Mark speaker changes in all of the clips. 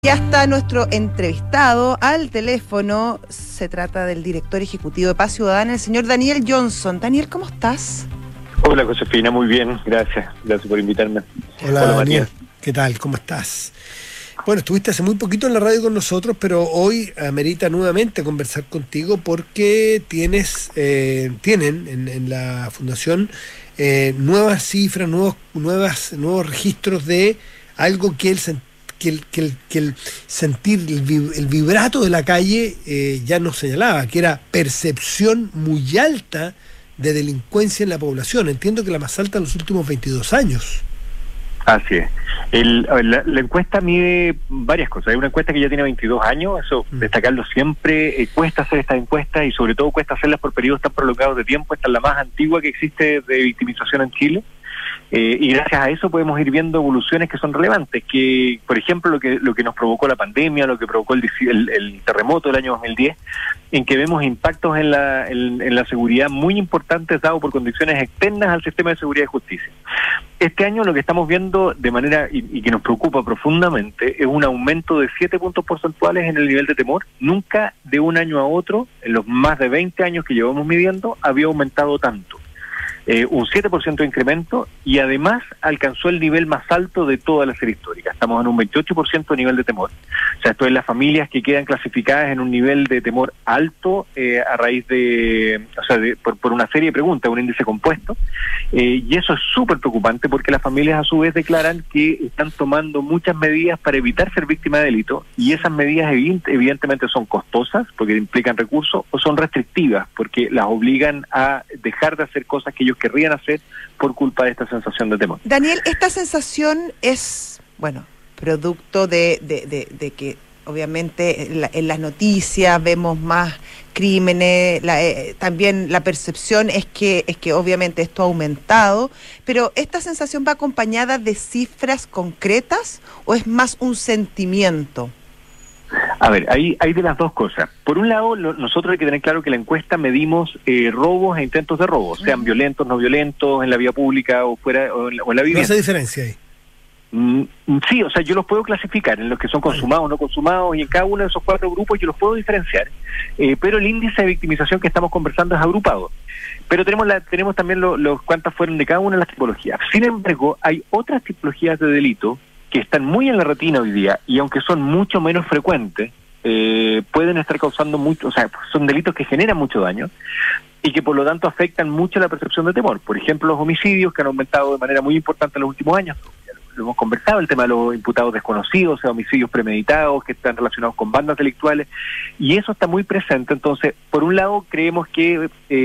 Speaker 1: Ya está nuestro entrevistado al teléfono. Se trata del director ejecutivo de Paz Ciudadana, el señor Daniel Johnson. Daniel, ¿cómo estás?
Speaker 2: Hola, Josefina, muy bien, gracias por invitarme.
Speaker 3: Hola Daniel, ¿qué tal? ¿Cómo estás? Bueno, estuviste hace muy poquito en la radio con nosotros, pero hoy amerita nuevamente conversar contigo porque tienen en la Fundación nuevas cifras, nuevos registros de algo que el sentir, el vibrato de la calle ya nos señalaba, que era percepción muy alta de delincuencia en la población. Entiendo que la más alta en los últimos 22 años.
Speaker 2: Así es. La encuesta mide varias cosas. Hay una encuesta que ya tiene 22 años, eso destacarlo siempre. Cuesta hacer estas encuestas y sobre todo cuesta hacerlas por periodos tan prolongados de tiempo. Esta es la más antigua que existe de victimización en Chile. Y gracias a eso podemos ir viendo evoluciones que son relevantes, que por ejemplo lo que nos provocó la pandemia, lo que provocó el terremoto del año 2010, en que vemos impactos en la seguridad muy importantes dados por condiciones externas al sistema de seguridad y justicia. Este año lo que estamos viendo de manera, y que nos preocupa profundamente, es un aumento de 7 puntos porcentuales en el nivel de temor. Nunca de un año a otro, en los más de 20 años que llevamos midiendo, había aumentado tanto. Un 7% de incremento, y además alcanzó el nivel más alto de toda la serie histórica. Estamos en un 28% de nivel de temor. O sea, esto es las familias que quedan clasificadas en un nivel de temor alto a raíz por una serie de preguntas, un índice compuesto, y eso es súper preocupante porque las familias a su vez declaran que están tomando muchas medidas para evitar ser víctima de delito, y esas medidas evidentemente son costosas porque implican recursos, o son restrictivas porque las obligan a dejar de hacer cosas que ellos querrían hacer por culpa de esta sensación de temor.
Speaker 1: Daniel, esta sensación es, producto de que obviamente en las noticias vemos más crímenes, también la percepción es que obviamente esto ha aumentado, pero ¿esta sensación va acompañada de cifras concretas o es más un sentimiento?
Speaker 2: A ver, hay de las dos cosas. Por un lado, nosotros hay que tener claro que la encuesta medimos robos e intentos de robo, sean violentos, no violentos, en la vía pública o fuera o en la vivienda.
Speaker 3: ¿No hace diferencia ahí?
Speaker 2: Sí, o sea, yo los puedo clasificar en los que son consumados o no consumados, y en cada uno de esos 4 grupos yo los puedo diferenciar. Pero el índice de victimización que estamos conversando es agrupado. Pero tenemos también los cuántas fueron de cada una de las tipologías. Sin embargo, hay otras tipologías de delito que están muy en la retina hoy día, y aunque son mucho menos frecuentes, pueden estar causando mucho, o sea, son delitos que generan mucho daño y que por lo tanto afectan mucho la percepción de temor. Por ejemplo, los homicidios, que han aumentado de manera muy importante en los últimos años. Lo hemos conversado, el tema de los imputados desconocidos, o sea, homicidios premeditados que están relacionados con bandas delictuales, y eso está muy presente. Entonces, por un lado, creemos que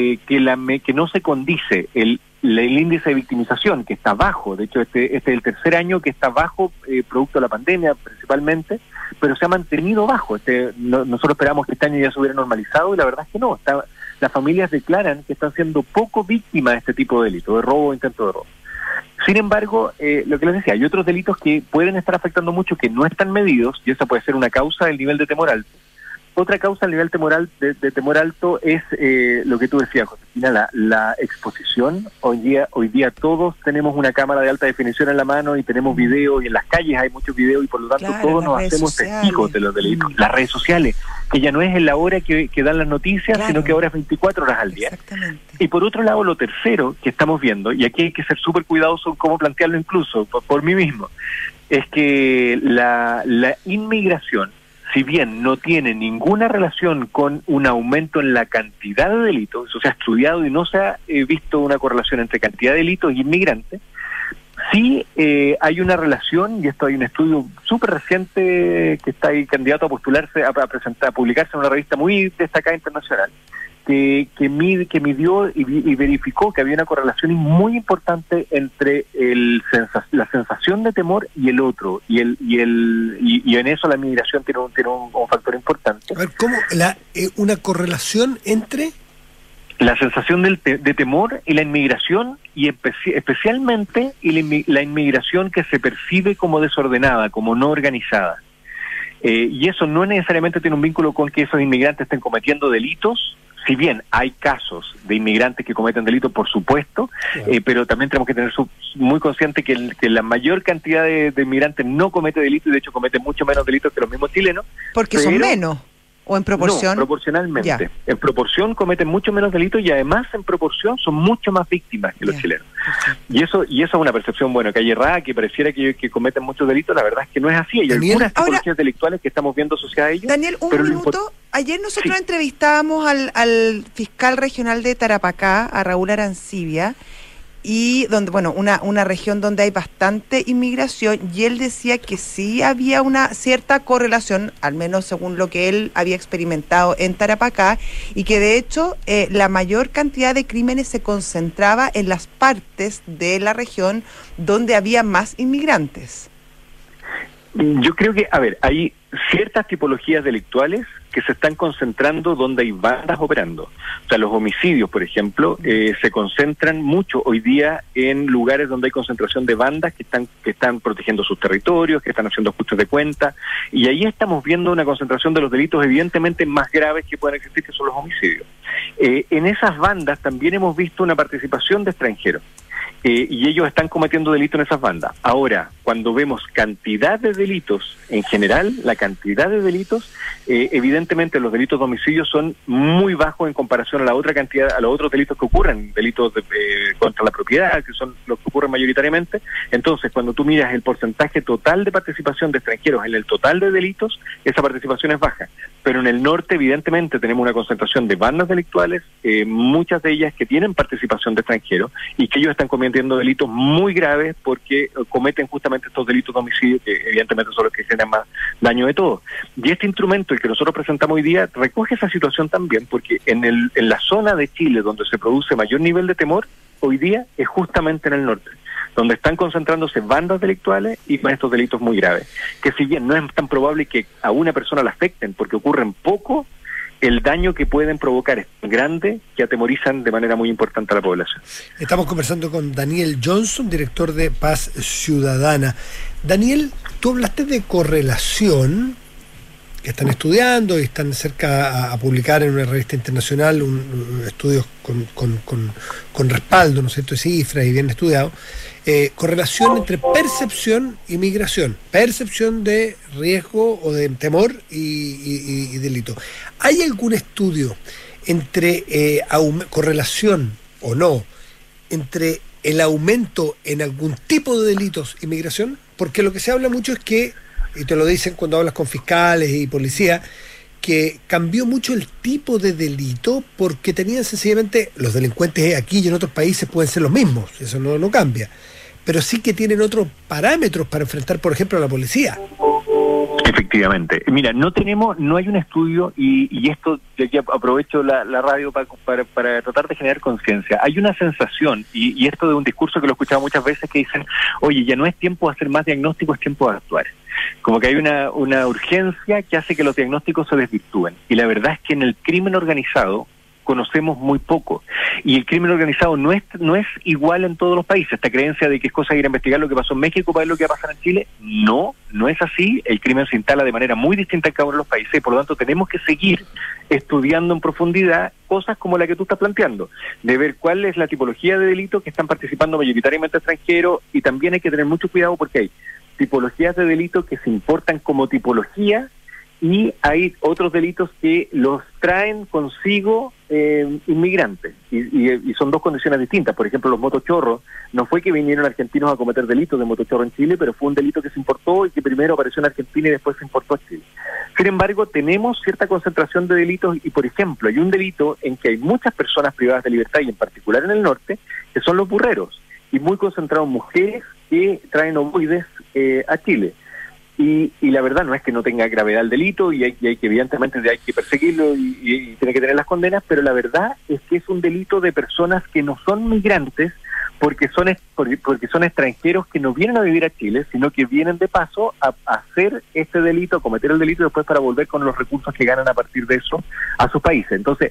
Speaker 2: no se condice el índice de victimización, que está bajo. De hecho, este es el tercer año que está bajo, producto de la pandemia principalmente, pero se ha mantenido bajo. Nosotros esperamos que este año ya se hubiera normalizado, y la verdad es que no. Las familias declaran que están siendo poco víctimas de este tipo de delito, de robo o intento de robo. Sin embargo, lo que les decía, hay otros delitos que pueden estar afectando mucho, que no están medidos, y esa puede ser una causa del nivel de temor alto. Otra causa del nivel de temor alto es lo que tú decías, Josefina, la exposición. Hoy día todos tenemos una cámara de alta definición en la mano y tenemos video, y en las calles hay muchos videos, y por lo tanto todos nos hacemos testigos de los delitos. Las redes sociales, que ya no es en la hora que dan las noticias, sino que ahora es 24 horas al día.
Speaker 1: Exactamente. Y
Speaker 2: por otro lado, lo tercero que estamos viendo, y aquí hay que ser súper cuidadosos en cómo plantearlo incluso, por mí mismo, es que la inmigración, si bien no tiene ninguna relación con un aumento en la cantidad de delitos, eso se ha estudiado y no se ha visto una correlación entre cantidad de delitos y inmigrantes, sí hay una relación, y esto hay un estudio súper reciente que está ahí candidato a postularse, a publicarse en una revista muy destacada internacional, que midió y verificó que había una correlación muy importante entre la sensación de temor y el otro, y en eso la migración tiene un factor importante.
Speaker 3: A ver, ¿cómo una correlación entre
Speaker 2: la sensación de temor y la inmigración, y especialmente la inmigración que se percibe como desordenada, como no organizada? Y eso no necesariamente tiene un vínculo con que esos inmigrantes estén cometiendo delitos, si bien hay casos de inmigrantes que cometen delitos, por supuesto, pero también tenemos que tener muy consciente que la mayor cantidad de inmigrantes no comete delitos, y de hecho cometen mucho menos delitos que los mismos chilenos.
Speaker 1: Porque son menos. ¿O en proporción?
Speaker 2: No, proporcionalmente.
Speaker 1: Ya.
Speaker 2: En proporción cometen mucho menos delitos y además en proporción son mucho más víctimas que los chilenos. Y eso es una percepción, que hay errada, que pareciera que cometen muchos delitos. La verdad es que no es así. Hay algunas tipologías delictuales que estamos viendo asociadas a ellos.
Speaker 1: Daniel, un minuto. Ayer nosotros entrevistábamos al fiscal regional de Tarapacá, a Raúl Arancibia, y donde, una región donde hay bastante inmigración, y él decía que sí había una cierta correlación, al menos según lo que él había experimentado en Tarapacá, y que de hecho la mayor cantidad de crímenes se concentraba en las partes de la región donde había más inmigrantes.
Speaker 2: Yo creo que, hay ciertas tipologías delictuales que se están concentrando donde hay bandas operando. O sea, los homicidios, por ejemplo, se concentran mucho hoy día en lugares donde hay concentración de bandas que están protegiendo sus territorios, que están haciendo ajustes de cuenta, y ahí estamos viendo una concentración de los delitos evidentemente más graves que pueden existir, que son los homicidios. En esas bandas también hemos visto una participación de extranjeros. Y ellos están cometiendo delitos en esas bandas. Ahora, cuando vemos cantidad de delitos, en general, la cantidad de delitos, evidentemente los delitos de homicidio son muy bajos en comparación a la otra cantidad, a los otros delitos que ocurren, delitos contra la propiedad, que son los que ocurren mayoritariamente. Entonces, cuando tú miras el porcentaje total de participación de extranjeros en el total de delitos, esa participación es baja. Pero en el norte, evidentemente, tenemos una concentración de bandas delictuales, muchas de ellas que tienen participación de extranjeros, y que ellos están cometiendo delitos muy graves porque cometen justamente estos delitos de homicidio, que evidentemente son los que generan más daño de todo. Y este instrumento, el que nosotros presentamos hoy día, recoge esa situación también, porque en la zona de Chile donde se produce mayor nivel de temor, hoy día es justamente en el norte, donde están concentrándose bandas delictuales y con estos delitos muy graves, que si bien no es tan probable que a una persona la afecten porque ocurren poco, el daño que pueden provocar es tan grande que atemorizan de manera muy importante a la población.
Speaker 3: Estamos conversando con Daniel Johnson, director de Paz Ciudadana. Daniel, tú hablaste de correlación, que están estudiando y están cerca a publicar en una revista internacional estudios con respaldo, ¿no es cierto?, de cifras y bien estudiado. Correlación entre percepción y migración, percepción de riesgo o de temor y delito. ¿Hay algún estudio entre correlación o no entre el aumento en algún tipo de delitos y migración? Porque lo que se habla mucho es que, y te lo dicen cuando hablas con fiscales y policía, que cambió mucho el tipo de delito porque tenían sencillamente, los delincuentes aquí y en otros países pueden ser los mismos, eso no cambia, pero sí que tienen otros parámetros para enfrentar, por ejemplo, a la policía.
Speaker 2: Efectivamente. Mira, no hay un estudio, y esto, de aquí aprovecho la radio para tratar de generar conciencia. Hay una sensación, y esto de un discurso que lo he escuchado muchas veces, que dicen, oye, ya no es tiempo de hacer más diagnóstico, es tiempo de actuar. Como que hay una urgencia que hace que los diagnósticos se desvirtúen. Y la verdad es que en el crimen organizado conocemos muy poco, y el crimen organizado no es igual en todos los países. Esta creencia de que es cosa de ir a investigar lo que pasó en México para ver lo que va a pasar en Chile, no es así. El crimen se instala de manera muy distinta en cada uno de los países, y por lo tanto tenemos que seguir estudiando en profundidad cosas como la que tú estás planteando, de ver cuál es la tipología de delito que están participando mayoritariamente extranjeros, y también hay que tener mucho cuidado porque hay tipologías de delito que se importan como tipología, y hay otros delitos que los traen consigo inmigrantes, y son dos condiciones distintas. Por ejemplo, los motochorros, no fue que vinieron argentinos a cometer delitos de motochorro en Chile, pero fue un delito que se importó y que primero apareció en Argentina y después se importó a Chile. Sin embargo, tenemos cierta concentración de delitos, y por ejemplo, hay un delito en que hay muchas personas privadas de libertad, y en particular en el norte, que son los burreros, y muy concentrados mujeres que traen ovoides a Chile. Y la verdad no es que no tenga gravedad el delito, y hay que evidentemente hay que perseguirlo y tiene que tener las condenas, pero la verdad es que es un delito de personas que no son migrantes, porque son extranjeros que no vienen a vivir a Chile, sino que vienen de paso a hacer este delito, a cometer el delito, y después para volver con los recursos que ganan a partir de eso a sus países. Entonces,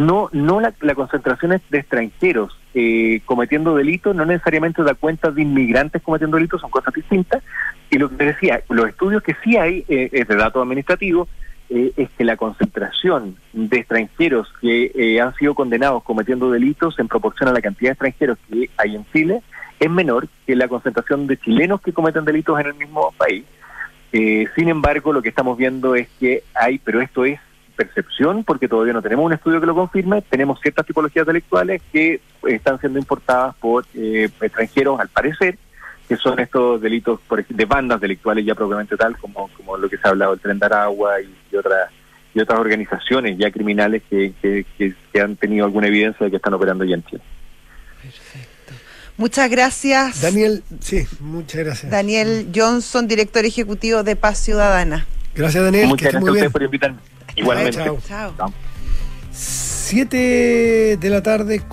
Speaker 2: la concentración de extranjeros cometiendo delitos no necesariamente da cuenta de inmigrantes cometiendo delitos, son cosas distintas. Y lo que te decía, los estudios que sí hay es de datos administrativos, es que la concentración de extranjeros que han sido condenados cometiendo delitos en proporción a la cantidad de extranjeros que hay en Chile es menor que la concentración de chilenos que cometen delitos en el mismo país. Sin embargo, lo que estamos viendo es que hay, pero esto es percepción, porque todavía no tenemos un estudio que lo confirme, tenemos ciertas tipologías delictuales que están siendo importadas por extranjeros, al parecer, que son estos delitos de bandas delictuales ya propiamente tal, como lo que se ha hablado del Tren de Aragua y otras organizaciones ya criminales que han tenido alguna evidencia de que están operando ya en Chile.
Speaker 1: Perfecto. Muchas gracias.
Speaker 3: Daniel, sí, muchas gracias.
Speaker 1: Daniel Johnson, director ejecutivo de Paz Ciudadana.
Speaker 3: Gracias, Daniel.
Speaker 2: Muchas gracias a ustedes por invitarme. Igualmente.
Speaker 1: Chao.
Speaker 3: 7 de la tarde.